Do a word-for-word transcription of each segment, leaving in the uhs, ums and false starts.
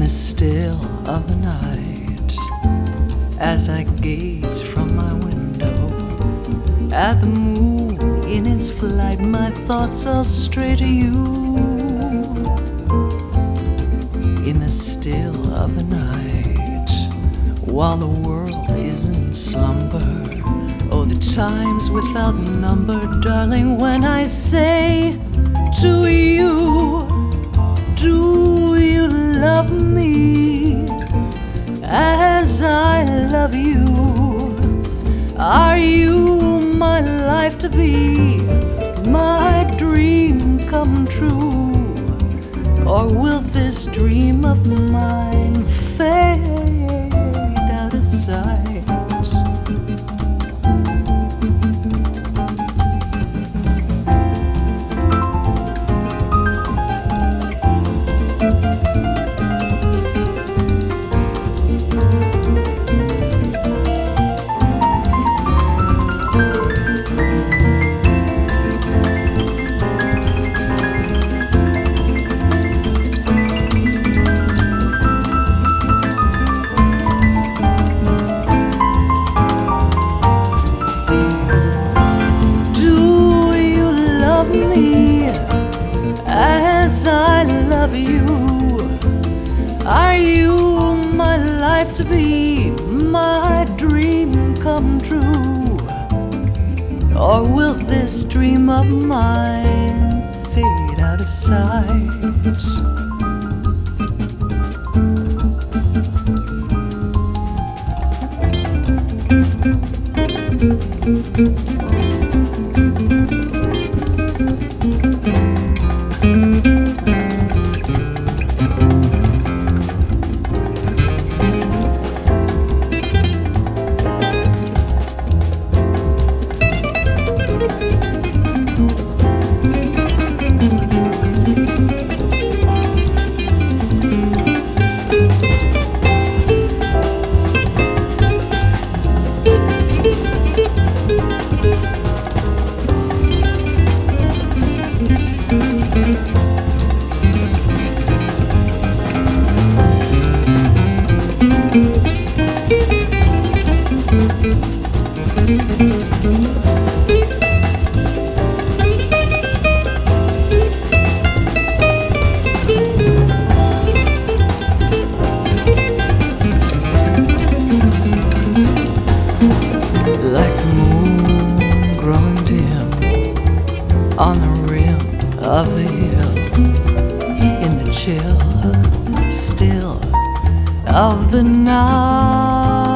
the still of the night, as I gaze from my window at the moon in its flight, my thoughts are straight to you. In the still of the night, while the world is in slumber, oh, the times without number, darling, when I say to you, do you love me as I love you? Are you my life to be, my dream come true? Or will this dream of mine fade out of sight? As I love you, are you my life to be, my dream come true? Or will this dream of mine fade out of sight? Like the moon growing dim on the rim of the hill, in the chill, still of the night.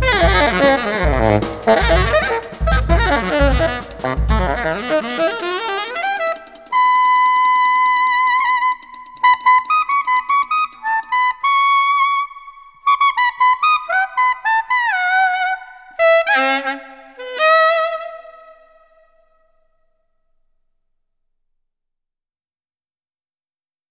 Thank you.